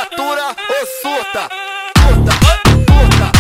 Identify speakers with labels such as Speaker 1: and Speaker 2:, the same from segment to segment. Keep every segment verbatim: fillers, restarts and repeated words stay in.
Speaker 1: atura ou surta? Surta, surta.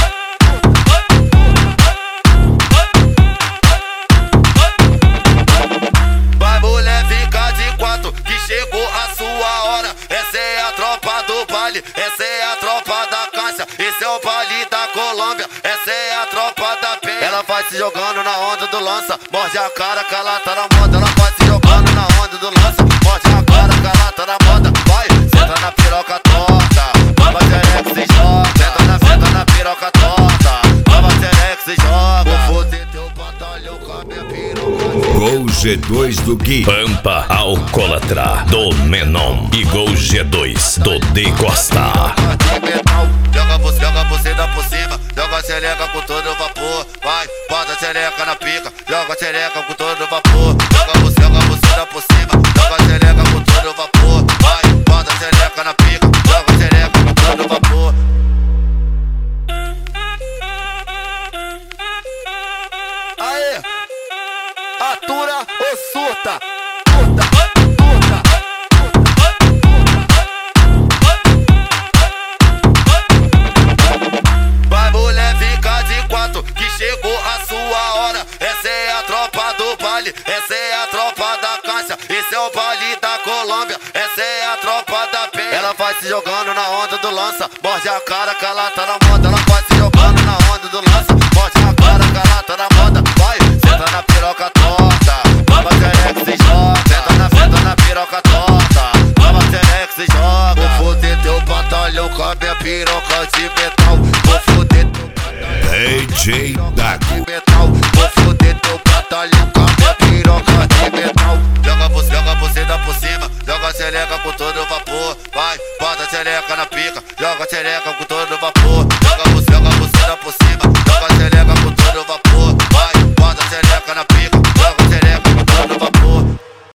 Speaker 1: Vai mulher, fica de quatro que chegou a sua hora. Essa é a tropa do baile, essa é a tropa da caixa. Esse é o baile da Colômbia, essa é a tropa da penha. Ela vai se jogando na onda do lança, morde a cara que ela tá na moda. Ela vai se jogando na onda do lança, morde a cara que ela tá na moda. Vai, senta na piroca torta, baba xereca se joga. Senta na, senta na piroca torta, baba xereca se joga. Vou foder teu batalhão com a minha piroca.
Speaker 2: Gol G dois do Gui, Pampa Alcoolatra do Menon e Gol G dois do D Costa.
Speaker 1: Joga você, joga você da por cima, joga a xereca com todo vapor. Vai, bota a xereca na pica, joga a xereca com todo vapor. Joga você, joga você da por cima, joga a xereca com todo vapor. Vai, bota a xereca na pica, joga a xereca com todo vapor. Aê, atura ou surta? Surta, surta. Vai mulher, fica de quatro que chegou a sua hora. Essa é a tropa do baile, essa é a tropa da caixa. Esse é o baile da Colômbia, essa é a tropa da penha. Ela vai se jogando na onda do lança, morde a cara que ela tá na moda. Ela vai se jogando na onda do lança, morde a cara que ela tá na moda. Vai, senta na piroca torta, baba xereca se joga. Senta na, senta na piroca torta, baba xereca se joga. Vou foder teu batalhão com a minha piroca de metal. Vou foder teu batalhão
Speaker 2: D J Dago
Speaker 1: de metal. Vou foder teu batalhão com a minha piroca de metal. Joga você, joga você da por cima, joga a xereca com todo vapor. Vai, bota a xereca na pica, joga a xereca com todo vapor.